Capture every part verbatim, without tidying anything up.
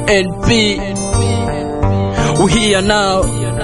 and B. We here now.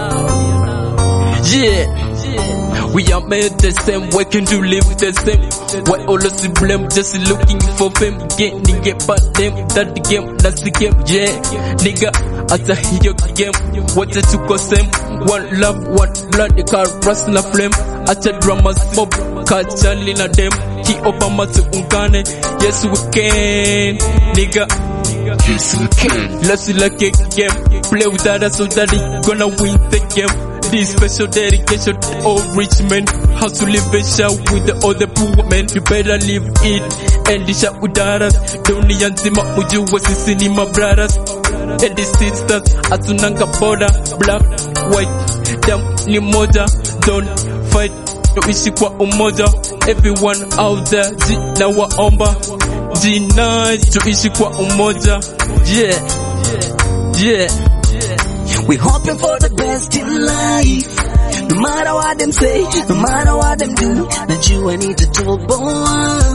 Yeah. We are made the same, working to live the same. Why all of the blame, just looking for fame. Get nigga, but them, that the game, that's the game, yeah. Nigga, as a hero game, what's it to cause them? One love, one blood, the car, rust na flame. As a drama smoke, catch na them. He Obama to ungane, yes we can, nigga. Yes we can. Let's like a game, play with others so that they gonna win the game. This special dedication to all rich men. How to live a shout with the other poor men. You better live it and dish out with others. Don't need antima uju was sisi my brothers and the sisters. Atunanga border, black, white, damn ni moja. Don't fight, tuishi kwa umoja. Everyone out there, jina waomba. Jina tuishi kwa umoja. Yeah, yeah. We hoping for the best in life. No matter what them say, no matter what them do. Najua nitatoboa,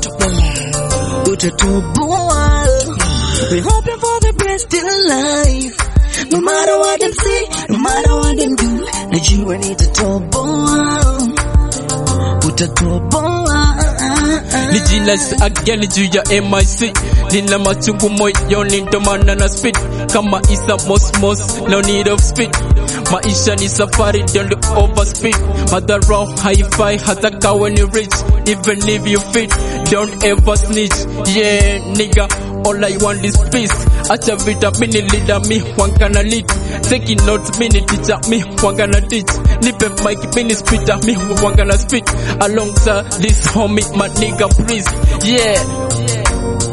utatoboa. We hoping for the best in life. No matter what them say, no matter what them do. Najua nitatoboa, utatoboa. Nijinasi again juu ya M I C. Nina machungu moyoni ndo maana na speed. Kama isa mos mos, no need of speed. Maisha ni safari, don't overspeed. Madharau hi-fi hata kawe ni rich. Even if you fit, don't ever snitch. Yeah nigga, all I want is peace. Acha vita mini leader mi wangana lead. Taking notes mini teacher mi wangana teach. Nipe mic mini speaker mi wangana speak. Alongside this homie my nigga please. Yeah.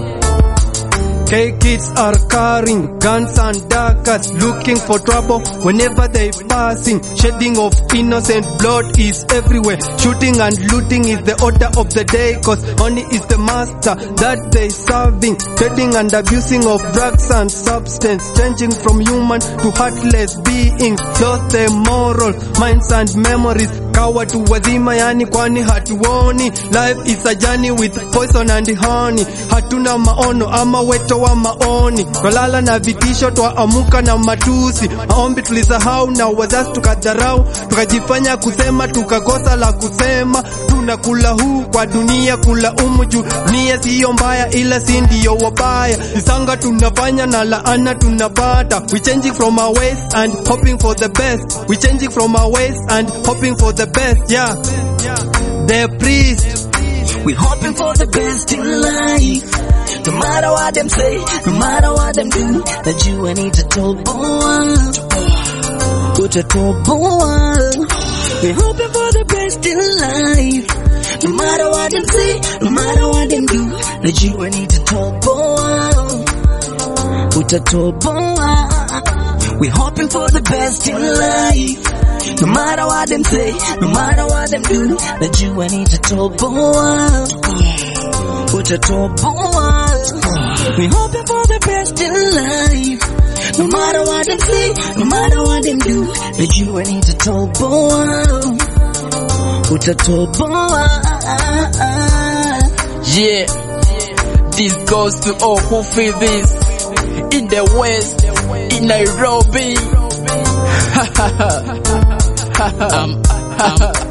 K-kids are carrying guns and daggers, looking for trouble whenever they passing. Shedding of innocent blood is everywhere. Shooting and looting is the order of the day, cause money is the master that they serving. Trading and abusing of drugs and substance, changing from human to heartless beings. Lost their moral minds and memories. Kawa tu wazima yani kwani hatuoni. Life is a journey with poison and honey. Hatuna maono ama weto wa maoni. Twalala na vitisho, twaamuka na matusi. Maombi tulisahau na wazazi tukadharau. Tukajifanya kusema tukakosa la kusema. Tunakula huu kwa dunia kula umu juu. Dunia siyo mbaya ila si ndio wabaya. Isanga tunafanya na laana tunapata. We changing from our ways and hoping for the best. We changing from our ways and hoping for the best, yeah. The priest. We hoping for the best in life. No matter what them say, no matter what them do. Najua nitatoboa, utatoboa. We hoping for the best in life. No matter what them say, no matter what them do. Najua nitatoboa, utatoboa. We hoping for the best in life. No matter what them say, no matter what them do. Najua nitatoboa, utatoboa. We hoping for the best in life. No matter what them say, no matter what them do. Najua nitatoboa, utatoboa. Yeah, this goes to all who feel this. In the West, in Nairobi. um, um,